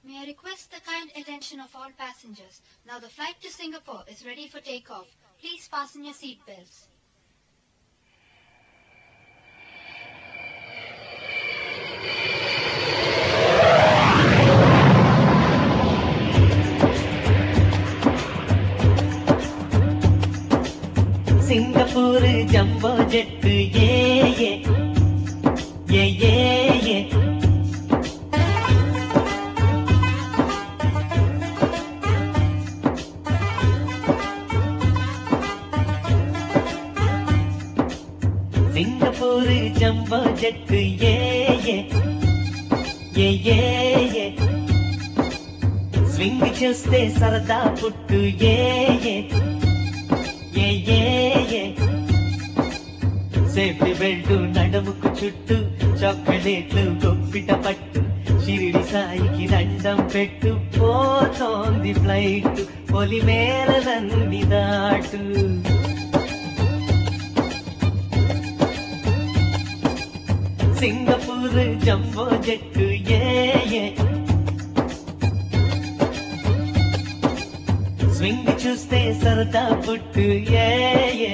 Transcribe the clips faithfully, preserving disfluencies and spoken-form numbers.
May I request the kind attention of all passengers. Now the flight to Singapore is ready for takeoff. Please fasten your seat belts. Singapore jumbo jet, yeah yeah, yeah yeah yeah. Singapore jumbo jet, yeah yeah, yeah yeah yeah. Swing chuste sarada puttu, yeah yeah, yeah yeah yeah. Safety belt నడుముకు చుట్టూ చాక్లెట్లు గొప్పిట పట్టు షిరిడి సాయికి దండం పెట్టు పోతోంది flight పొలిమేరలన్నీ దాటు. సింగపూర్ జంబో జెట్టు ఏ ఏ స్వింగ్ చూస్తే సరదా పుట్టు ఏ ఏ.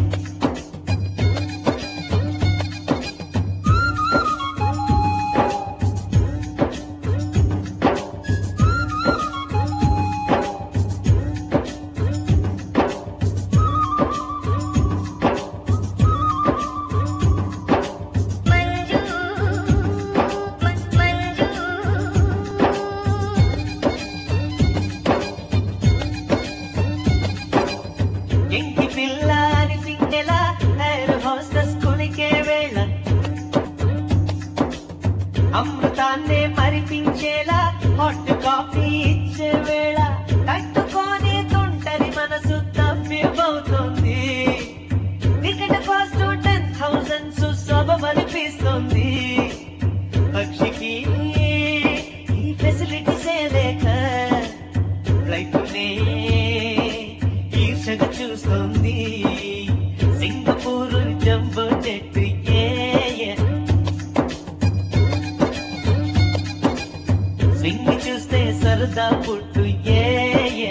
ఎంకి పిల్లాని సింగెల ఎయిర్ హోస్టెస్ కొలికే వేళ అమృతాన్నే మరిపించేలా హాట్ కాఫీ ఇచ్చే వేళ తట్టుకొని తుంటరి మనసు తప్పిపోతుంది. టికెట్ కాస్ట్ టెన్ థౌసండ్ శుభమనిపిస్తుంది. పక్షికి ఈ ఫెసిలిటీసే లేక ఫ్లైట్నే ఈర్షగా చూస్తుంది. సింగపూర్ జంబో జెట్ ఏ ఏ స్వింగ్ చూస్తే సరదా పుట్టు ఏ ఏ.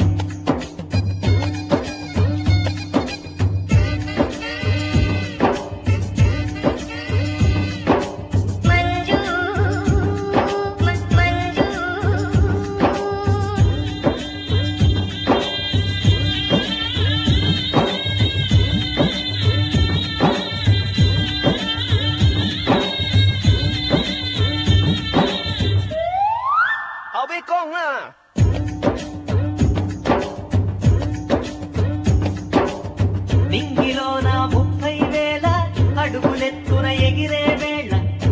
నింగిలోన ముప్పై వేల అడుగులెత్తున ఎగిరే వేళ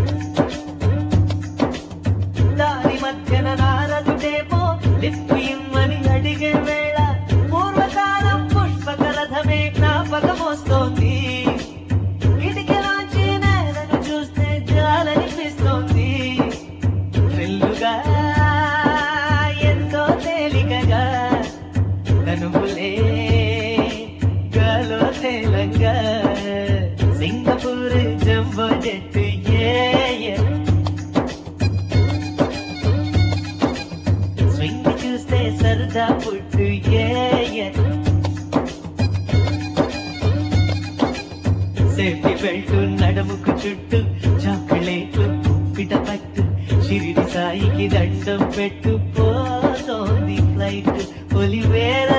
దారి మధ్యన నారదుడేమో లిఫ్ట్ ఇమ్మని అడిగే వేళ పూర్వకాలం పుష్పకరథమే జ్ఞాపకమొస్తోంది. కిటికీలోంచి నేలను చూస్తే జాలనిపిస్తోంది. థ్రిల్లుగా ఎంతో తేలికగా కనుములే గాలో తేలంగా. సింగపూర్ జంబో జెట్ ఏ ఏ స్వింగ్ చూస్తే సరదా పుట్టు ఏ ఏ. సేఫ్టీ బెల్ట్ నడుముకు చుట్టూ చాక్లెట్లు ఉప్పిట పట్టు షిరిడి సాయికి దండం పెట్టు పోతోంది ఫ్లైట్ పొలిమేర